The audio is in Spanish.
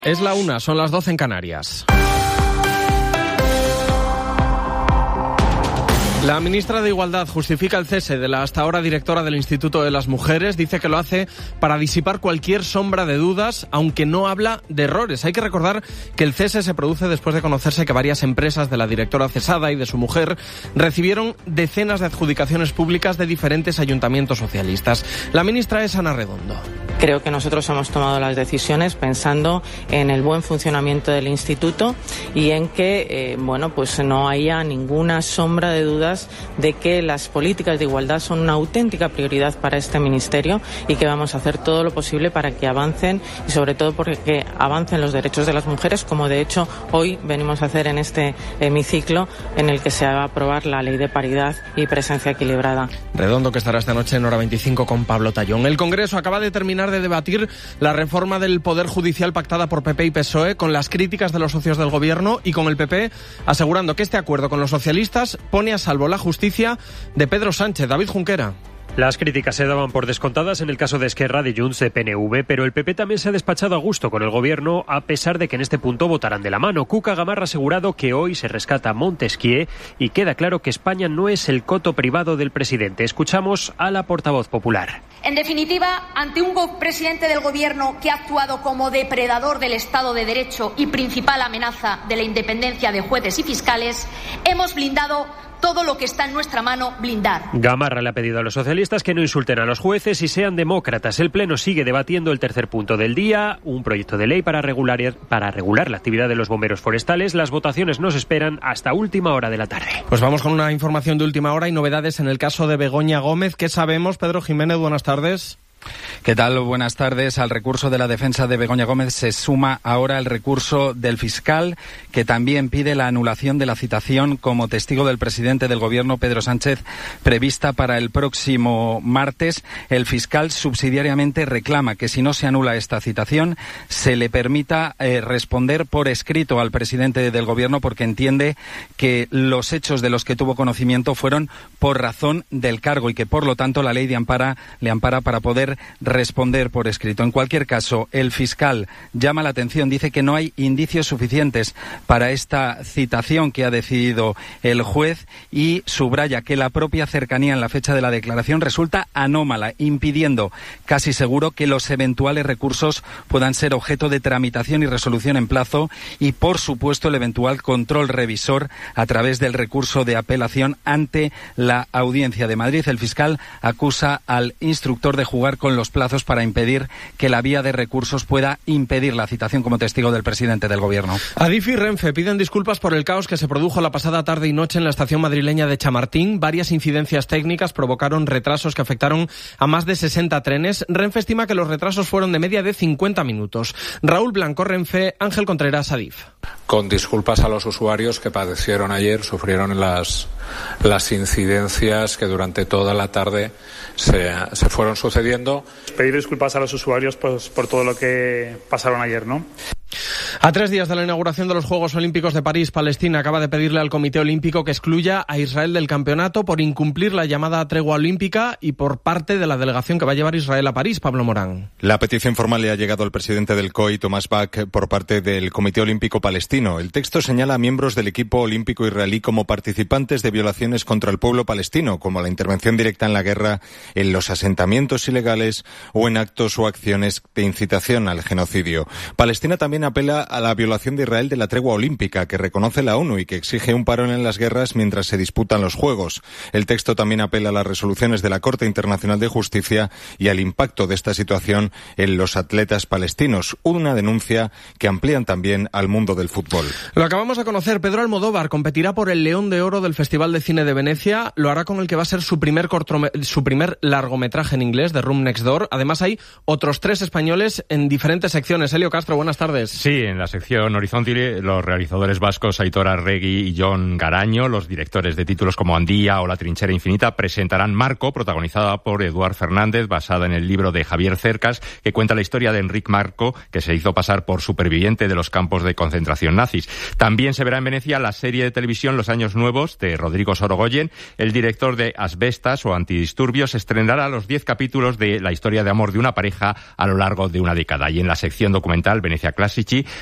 Es la 1, son las 12 en Canarias. La ministra de Igualdad justifica el cese de la hasta ahora directora del Instituto de las Mujeres. Dice que lo hace para disipar cualquier sombra de dudas, aunque no habla de errores. Hay que recordar que el cese se produce después de conocerse que varias empresas de la directora cesada y de su mujer recibieron decenas de adjudicaciones públicas de diferentes ayuntamientos socialistas. La ministra es Ana Redondo. Creo que nosotros hemos tomado las decisiones pensando en el buen funcionamiento del instituto y en que no haya ninguna sombra de dudas de que las políticas de igualdad son una auténtica prioridad para este ministerio y que vamos a hacer todo lo posible para que avancen y sobre todo porque avancen los derechos de las mujeres, como de hecho hoy venimos a hacer en este hemiciclo en el que se va a aprobar la ley de paridad y presencia equilibrada. Redondo, que estará esta noche en Hora 25 con Pablo Tallón. El Congreso acaba de terminar de debatir la reforma del Poder Judicial pactada por PP y PSOE, con las críticas de los socios del Gobierno y con el PP asegurando que este acuerdo con los socialistas pone a salvo la justicia de Pedro Sánchez. David Junquera. Las críticas se daban por descontadas en el caso de Esquerra, de Junts, de PNV, pero el PP también se ha despachado a gusto con el Gobierno, a pesar de que en este punto votarán de la mano. Cuca Gamarra ha asegurado que hoy se rescata Montesquieu y queda claro que España no es el coto privado del presidente. Escuchamos a la portavoz popular. En definitiva, ante un presidente del Gobierno que ha actuado como depredador del Estado de Derecho y principal amenaza de la independencia de jueces y fiscales, hemos blindado todo lo que está en nuestra mano blindar. Gamarra le ha pedido a los socialistas que no insulten a los jueces y sean demócratas. El Pleno sigue debatiendo el tercer punto del día, un proyecto de ley para regular la actividad de los bomberos forestales. Las votaciones no se esperan hasta última hora de la tarde. Pues vamos con una información de última hora y novedades en el caso de Begoña Gómez. ¿Qué sabemos? Pedro Jiménez, buenas tardes. ¿Qué tal? Buenas tardes. Al recurso de la defensa de Begoña Gómez se suma ahora el recurso del fiscal, que también pide la anulación de la citación como testigo del presidente del Gobierno, Pedro Sánchez, prevista para el próximo martes. El fiscal subsidiariamente reclama que si no se anula esta citación, se le permita responder por escrito al presidente del Gobierno, porque entiende que los hechos de los que tuvo conocimiento fueron por razón del cargo y que, por lo tanto, la ley le ampara para poder responder por escrito. En cualquier caso, el fiscal llama la atención, dice que no hay indicios suficientes para esta citación que ha decidido el juez y subraya que la propia cercanía en la fecha de la declaración resulta anómala, impidiendo casi seguro que los eventuales recursos puedan ser objeto de tramitación y resolución en plazo y, por supuesto, el eventual control revisor a través del recurso de apelación ante la Audiencia de Madrid. El fiscal acusa al instructor de jugar con los plazos para impedir que la vía de recursos pueda impedir la citación como testigo del presidente del Gobierno. Adif y Renfe piden disculpas por el caos que se produjo la pasada tarde y noche en la estación madrileña de Chamartín. Varias incidencias técnicas provocaron retrasos que afectaron a más de 60 trenes. Renfe estima que los retrasos fueron de media de 50 minutos. Raúl Blanco, Renfe, Ángel Contreras, Adif. Con disculpas a los usuarios que padecieron ayer, sufrieron las incidencias que durante toda la tarde se fueron sucediendo. Pedir disculpas a los usuarios por todo lo que pasaron ayer, ¿no? A 3 días de la inauguración de los Juegos Olímpicos de París, Palestina acaba de pedirle al Comité Olímpico que excluya a Israel del campeonato por incumplir la llamada tregua olímpica y por parte de la delegación que va a llevar Israel a París, Pablo Morán. La petición formal le ha llegado al presidente del COI, Tomás Bach, por parte del Comité Olímpico Palestino. El texto señala a miembros del equipo olímpico israelí como participantes de violaciones contra el pueblo palestino, como la intervención directa en la guerra, en los asentamientos ilegales o en actos o acciones de incitación al genocidio. Palestina también apela a la violación de Israel de la tregua olímpica que reconoce la ONU y que exige un parón en las guerras mientras se disputan los Juegos. El texto también apela a las resoluciones de la Corte Internacional de Justicia y al impacto de esta situación en los atletas palestinos, una denuncia que amplían también al mundo del fútbol. Lo acabamos de conocer, Pedro Almodóvar competirá por el León de Oro del Festival de Cine de Venecia, lo hará con el que va a ser su primer largometraje en inglés, The Room Next Door. Además hay otros 3 españoles en diferentes secciones. Elio Castro, buenas tardes. Sí, en la sección Horizonte, los realizadores vascos Aitor Arregui y Jon Garaño, los directores de títulos como Andía o La trinchera infinita, presentarán Marco, protagonizada por Eduard Fernández, basada en el libro de Javier Cercas, que cuenta la historia de Enric Marco, que se hizo pasar por superviviente de los campos de concentración nazis. También se verá en Venecia la serie de televisión Los años nuevos, de Rodrigo Sorogoyen. El director de Asbestas o Antidisturbios estrenará los 10 capítulos de la historia de amor de una pareja a lo largo de una década. Y en la sección documental Venecia Classici